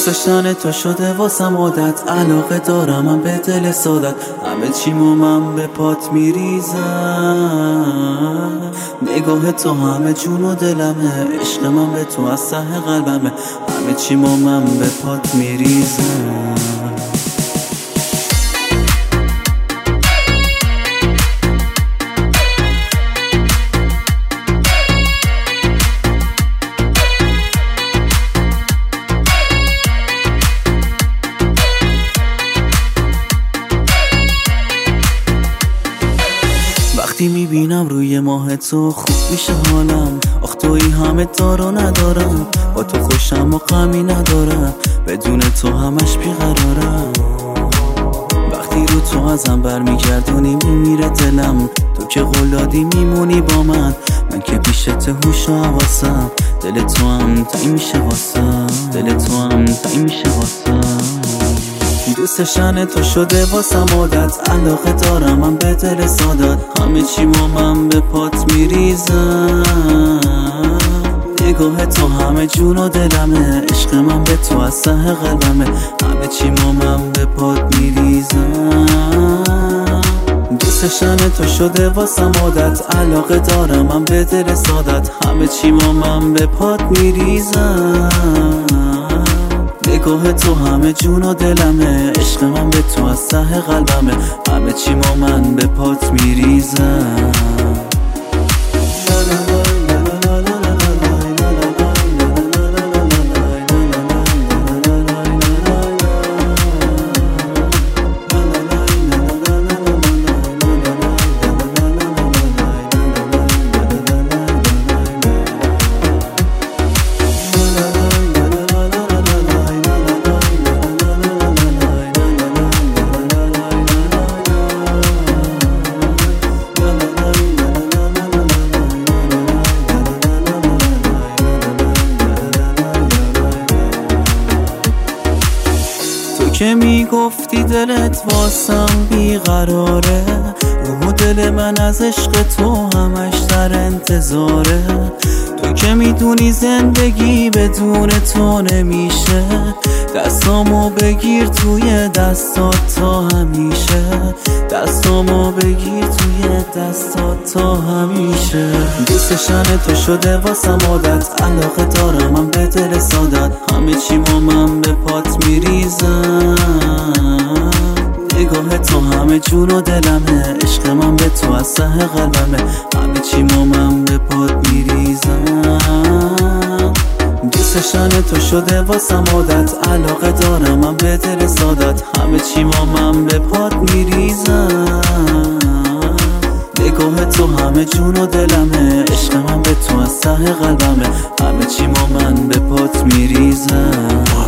دوست داشتن تو شده واسم عادت، علاقه دارم من به دل سادت، همه چیمو من به پات میریزم. نگاه تو همه جون و دلمه، عشق من به تو از ته قلبمه، همه چیمو من به پات میریزم. وقتی میبینم روی ماه تو خوب میشه حالم، آخ تویی همه دارو ندارم، با تو خوشم و غمی ندارم، بدون تو همش بیقرارم. وقتی رو تو ازم برمیگردونی میمیره دلم، تو که قول دادی میمونی با من که پیشت هوش و حواسم، دل تو هم تایی میشه واسم، دل تو هم تایی میشه واسم. دوست داشتن تو شده واسم عادت، علاقه دارم من به دل سادت، همه چیمو من به پات میریزم. نگاه تو همه جون و دلمه، عشق من به تو از ته قلبمه، همه چیمو من به پات میریزم. دوست داشتن تو شده واسم عادت، علاقه دارم من به دل سادت، همه چیمو من به پات میریزم. نگاه تو همه جون و دلمه، عشق من به تو از ته قلبمه، همه چیمو من به پات میریزم. که میگفتی دلت واسم بیقراره، روح و دل من از عشق تو همش در انتظاره. تو که میدونی زندگی بدون تو نمیشه، دستامو بگیر توی دستات تا همیشه، دستامو بگیر توی دستات تا همیشه. دوست داشتن تو شده واسم عادت، علاقه دارم من به دل سادت، همه چیمو من به پات میریزم. نگاه تو همه جون و دلمه، عشق من به تو از ته قلبمه، همه چیمو من به پات میریزم. دوست داشتن تو شده واسم عادت، علاقه دارم من به دل سادت، همه چیمو من به پات میریزم. نگاه تو همه جون و دلمه، عشق من به تو از ته قلبمه، همه چیمو من به پات میریزم.